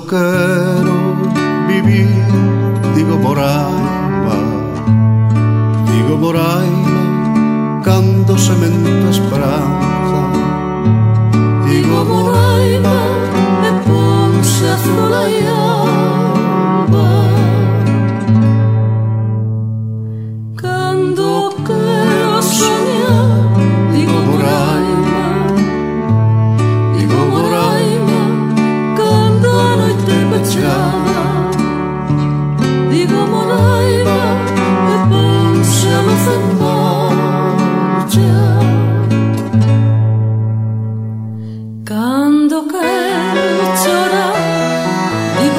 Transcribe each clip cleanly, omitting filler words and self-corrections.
quero vivir, digo Moraima, cando semento a esperanza. Digo Moraima, e ponse azul a alba. Cando quero soñar, digo Moraima, cando a noite pechada. Digo Moraima, e ponse a luz en marcha. Cando quero chorar, digo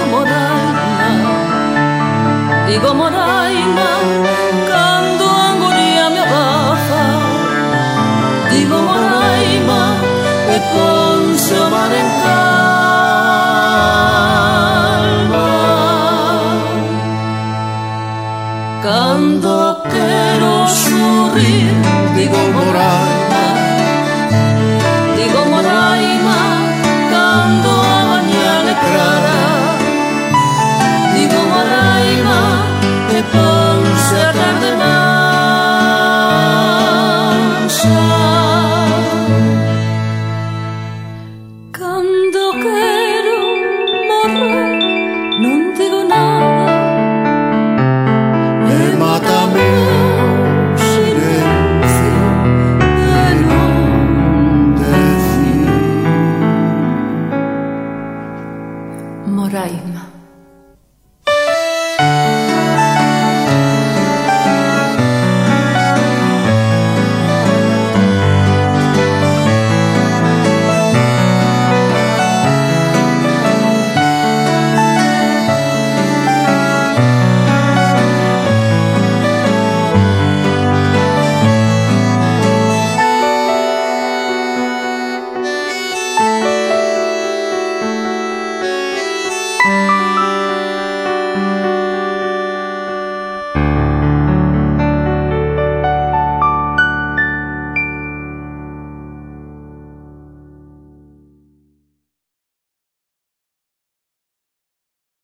Moraima, cando a anguria me abafa. Digo Moraima, e ponse o mar en calma. Cando quero sorrir, digo Moraima, cando a mañá le clara. Digo Moraima, e ponse a rar de mansa. Cando quero morrer, non digo nada, e mátame o silencio de non decir. Moraima.